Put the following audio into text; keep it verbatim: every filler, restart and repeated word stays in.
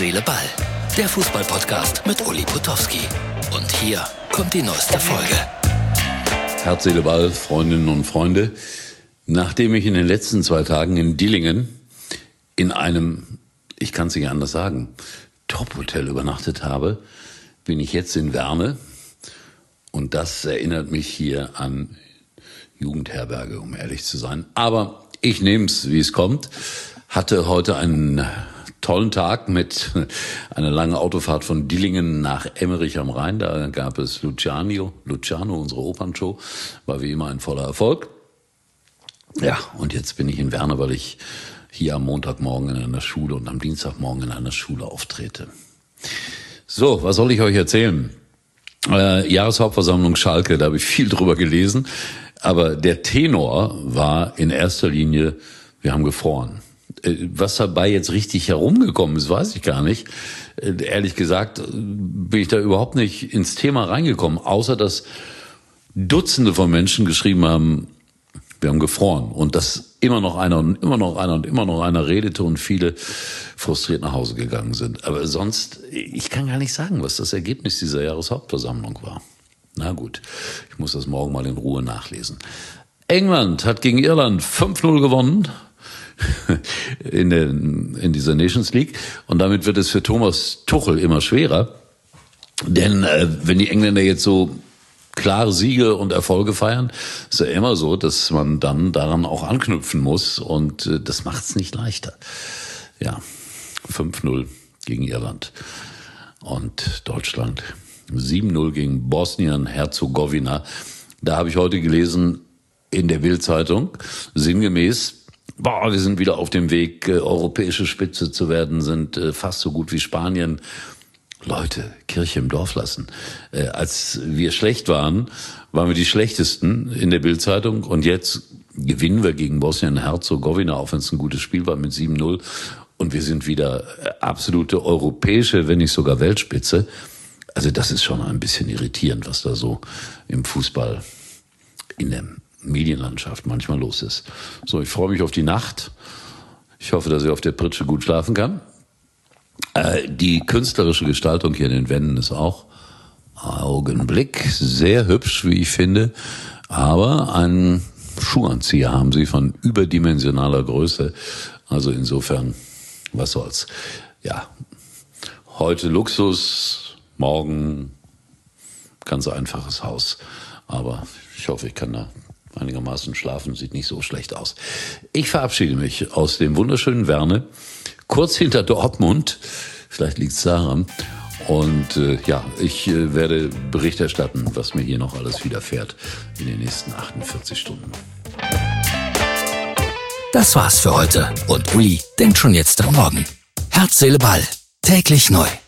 Seele, Ball. Der Fußball-Podcast mit Uli Potowski. Und hier kommt die neueste Folge. Herz, Seele, Ball, Freundinnen und Freunde. Nachdem ich in den letzten zwei Tagen in Dillingen in einem, ich kann es nicht anders sagen, Top-Hotel übernachtet habe, bin ich jetzt in Werne. Und das erinnert mich hier an Jugendherberge, um ehrlich zu sein. Aber ich nehme es, wie es kommt. Hatte heute einen tollen Tag mit einer langen Autofahrt von Dillingen nach Emmerich am Rhein. Da gab es Luciano, Luciano, unsere Opernshow. War wie immer ein voller Erfolg. Ja, und jetzt bin ich in Werne, weil ich hier am Montagmorgen in einer Schule und am Dienstagmorgen in einer Schule auftrete. So, was soll ich euch erzählen? Äh, Jahreshauptversammlung Schalke, da habe ich viel drüber gelesen. Aber der Tenor war in erster Linie, wir haben gefroren. Was dabei jetzt richtig herumgekommen ist, weiß ich gar nicht. Ehrlich gesagt bin ich da überhaupt nicht ins Thema reingekommen, außer dass Dutzende von Menschen geschrieben haben, wir haben gefroren. Und dass immer noch einer und immer noch einer und immer noch einer redete und viele frustriert nach Hause gegangen sind. Aber sonst, ich kann gar nicht sagen, was das Ergebnis dieser Jahreshauptversammlung war. Na gut, ich muss das morgen mal in Ruhe nachlesen. England hat gegen Irland fünf null gewonnen. In, der, in dieser Nations League. Und damit wird es für Thomas Tuchel immer schwerer. Denn äh, wenn die Engländer jetzt so klare Siege und Erfolge feiern, ist ja immer so, dass man dann daran auch anknüpfen muss. Und äh, das macht es nicht leichter. Ja, fünf null gegen Irland. Und Deutschland sieben null gegen Bosnien-Herzegowina. Da habe ich heute gelesen in der Bild-Zeitung, sinngemäß, boah, wir sind wieder auf dem Weg, äh, europäische Spitze zu werden, sind äh, fast so gut wie Spanien. Leute, Kirche im Dorf lassen. Äh, als wir schlecht waren, waren wir die Schlechtesten in der Bild-Zeitung. Und jetzt gewinnen wir gegen Bosnien-Herzegowina, auch wenn es ein gutes Spiel war, mit sieben null. Und wir sind wieder äh, absolute europäische, wenn nicht sogar Weltspitze. Also das ist schon ein bisschen irritierend, was da so im Fußball in der Medienlandschaft manchmal los ist. So, ich freue mich auf die Nacht. Ich hoffe, dass ich auf der Pritsche gut schlafen kann. Äh, die künstlerische Gestaltung hier in den Wänden ist auch Augenblick. Sehr hübsch, wie ich finde. Aber einen Schuhanzieher haben sie von überdimensionaler Größe. Also insofern, was soll's. Ja, heute Luxus, morgen ganz einfaches Haus. Aber ich hoffe, ich kann da einigermaßen schlafen, sieht nicht so schlecht aus. Ich verabschiede mich aus dem wunderschönen Werne, kurz hinter Dortmund, vielleicht liegt es daran. Und äh, ja, ich äh, werde Bericht erstatten, was mir hier noch alles widerfährt in den nächsten achtundvierzig Stunden. Das war's für heute und Uli denkt schon jetzt am Morgen. Herz, Seele, Ball. Täglich neu.